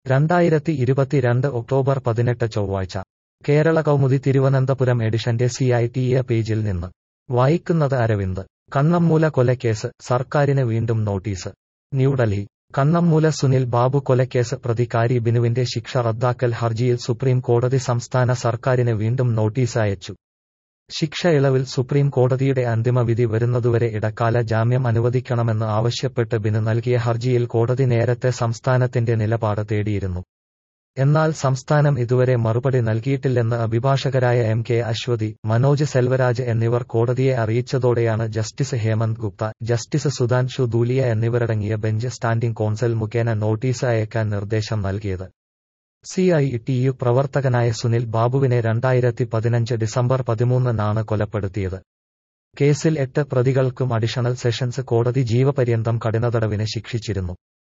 2022 October 18 ചൊവ്വാഴ്ച കേരള കൗമുദി തിരുവനന്തപുരം എഡിഷന്റെ CITE പേജിൽ നിന്ന് വായിക്കുന്നത് അരവിന്ദ്. കണ്ണമ്മൂല കൊലക്കേസ് സർക്കാരിന് വീണ്ടും നോട്ടീസ്. ന്യൂഡൽഹി. കണ്ണമ്മൂല സുനിൽ ബാബു കൊലക്കേസ് പ്രതികാരി ബിനുവിന്റെ ശിക്ഷ റദ്ദാക്കൽ ഹർജിയിൽ സുപ്രീം കോടതി സംസ്ഥാന സർക്കാരിന് വീണ്ടും നോട്ടീസ് അയച്ചു. ശിക്ഷ ഇളവിൽ സുപ്രീം കോടതിയുടെ അന്തിമ വിധി വരുന്നതുവരെ ഇടക്കാല ജാമ്യം അനുവദിക്കണമെന്ന് ആവശ്യപ്പെട്ട് ബിനു നൽകിയ ഹർജിയിൽ കോടതി നേരത്തെ സംസ്ഥാനത്തിന്റെ നിലപാട് തേടിയിരുന്നു. എന്നാൽ സംസ്ഥാനം ഇതുവരെ മറുപടി നൽകിയിട്ടില്ലെന്ന് അഭിഭാഷകരായ MK അശ്വതി, മനോജ് സെൽവരാജ് എന്നിവർ കോടതിയെ അറിയിച്ചതോടെയാണ് ജസ്റ്റിസ് ഹേമന്ത് ഗുപ്ത, ജസ്റ്റിസ് സുധാൻഷു ധൂലിയ എന്നിവരടങ്ങിയ ബെഞ്ച് സ്റ്റാൻഡിംഗ് കോൺസൽ മുഖേന നോട്ടീസ് അയക്കാൻ നിർദ്ദേശം നൽകിയത്. CITU പ്രവർത്തകനായ സുനിൽ ബാബുവിനെ 2015 ഡിസംബർ 13-നാണ് കൊലപ്പെടുത്തിയത്. കേസിൽ 8 പ്രതികൾക്കും അഡീഷണൽ സെഷൻസ് കോടതി ജീവപര്യന്തം കഠിനതടവിന് ശിക്ഷിച്ചിരുന്നു.